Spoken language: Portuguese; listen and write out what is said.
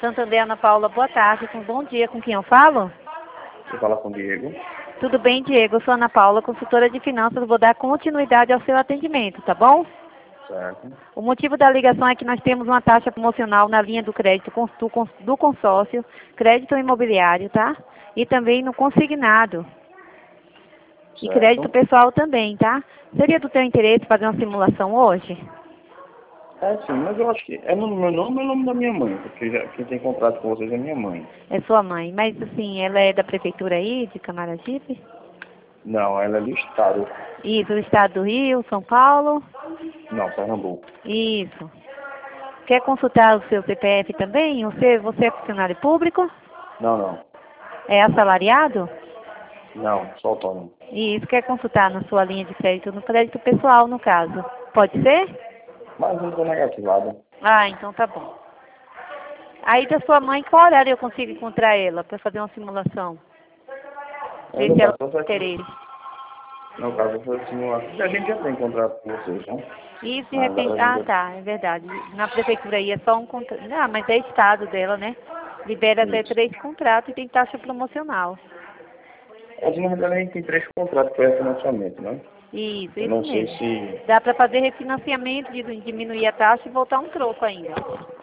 Santander, Ana Paula, boa tarde. Bom dia, com quem eu falo? Você fala com o Diego. Tudo bem, Diego? Eu sou Ana Paula, consultora de finanças. Vou dar continuidade ao seu atendimento, tá bom? Certo. O motivo da ligação é que nós temos uma taxa promocional na linha do crédito do consórcio, crédito imobiliário, tá? E também no consignado. E Certo. crédito pessoal também, tá? Seria do teu interesse fazer uma simulação hoje? É sim, mas eu acho que é no meu nome ou no nome da minha mãe, porque quem tem contrato com vocês é minha mãe. É sua mãe, mas assim, ela é da prefeitura aí, de Camaragibe? Não, ela é do estado. Isso, do estado do Rio, São Paulo? Não, Pernambuco. Isso. Quer consultar o seu CPF também? Você é funcionário público? Não. É assalariado? Não, só autônomo. Isso, quer consultar na sua linha de crédito, no crédito pessoal, no caso. Pode ser? Mas não estou negativado. Ah, então tá bom. Aí da sua mãe, qual horário eu consigo encontrar ela para fazer uma simulação? Ver No se ela caso, tem interesse. no caso, foi simulação. Porque a gente já tem contrato com vocês, né? E de Mas repente, agora a gente tá, é verdade. Na prefeitura aí é só um contrato. Ah, mas é estado dela, né? Libera até Isso. 3 contratos e tem taxa promocional. Na realidade, a gente tem 3 contratos para refinanciamento, né? Isso Eu não sei mesmo. se Dá para fazer refinanciamento, diminuir a taxa e voltar um troco ainda.